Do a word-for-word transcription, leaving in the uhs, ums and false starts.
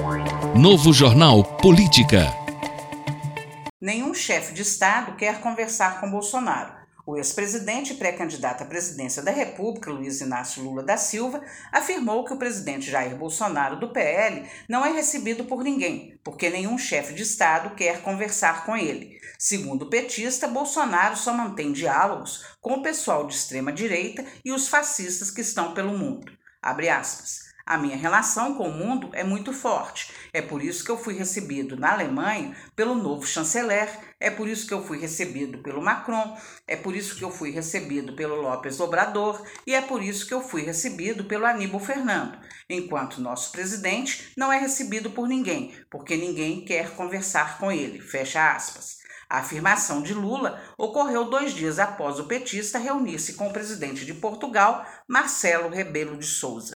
Novo Jornal Política. Nenhum chefe de Estado quer conversar com Bolsonaro. O ex-presidente e pré-candidato à presidência da República, Luiz Inácio Lula da Silva, afirmou que o presidente Jair Bolsonaro, do P L, não é recebido por ninguém, porque nenhum chefe de Estado quer conversar com ele. Segundo o petista, Bolsonaro só mantém diálogos com o pessoal de extrema-direita e os fascistas que estão pelo mundo. Abre aspas. A minha relação com o mundo é muito forte. É por isso que eu fui recebido na Alemanha pelo novo chanceler, é por isso que eu fui recebido pelo Macron, é por isso que eu fui recebido pelo López Obrador e é por isso que eu fui recebido pelo Aníbal Fernando, enquanto nosso presidente não é recebido por ninguém, porque ninguém quer conversar com ele. Fecha aspas. A afirmação de Lula ocorreu dois dias após o petista reunir-se com o presidente de Portugal, Marcelo Rebelo de Sousa.